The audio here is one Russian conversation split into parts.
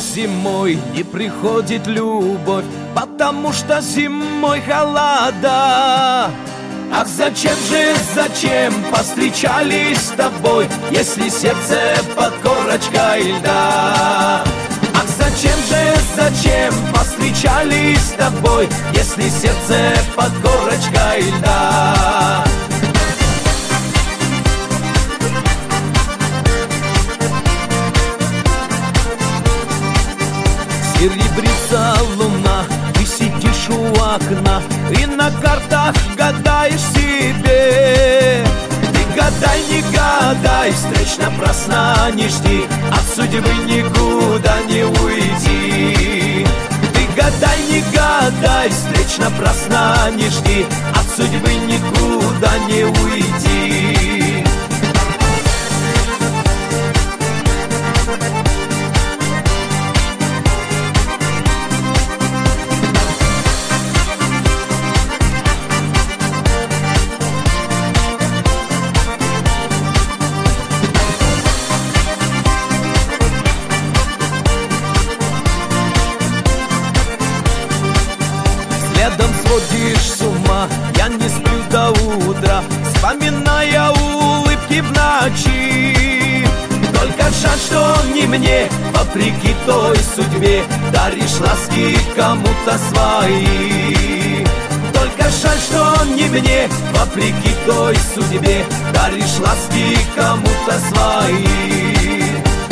зимой не приходит любовь, потому что зимой холода. Ах, зачем повстречались с тобой, если сердце под корочкой льда? Ах, зачем повстречались с тобой, если сердце под корочкой льда? Серебрится луна, ты сидишь у окна и на картах гадаешь себе. Ты гадай, не гадай, встреч напрасно не жди, от судьбы никуда не уйти. Ты гадай, не гадай, встреч напрасно не жди, от судьбы никуда не уйти. Следом сводишь с ума, я не сплю до утра, вспоминая улыбки в ночи. Только жаль, что не мне, вопреки той судьбе, даришь ласки кому-то свои. Только жаль, что не мне, вопреки той судьбе, даришь ласки кому-то свои.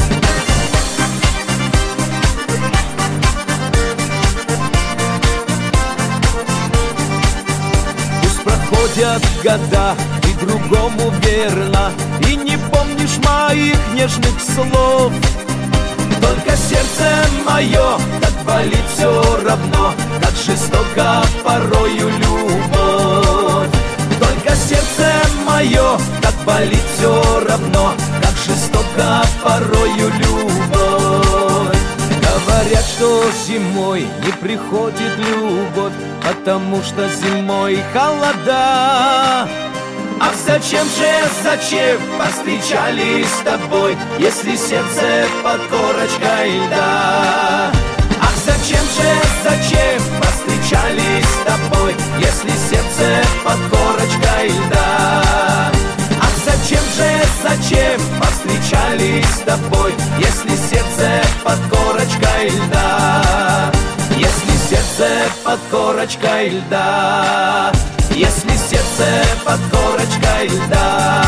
Проходят года, ты другому верна, и не помнишь моих нежных слов. Только сердце мое так болит все равно, как жестоко порою любовь. Только сердце мое так болит все равно, как жестоко порою любовь. Говорят, что зимой не приходит любовь, потому что зимой холода. Ах, зачем повстречались с тобой, если сердце под корочкой льда? Ах, зачем повстречались с тобой, если сердце под корочкой льда? Ах, зачем повстречались с тобой, если сердце под корочкой льда? Если сердце под корочкой льда, если сердце под корочкой льда.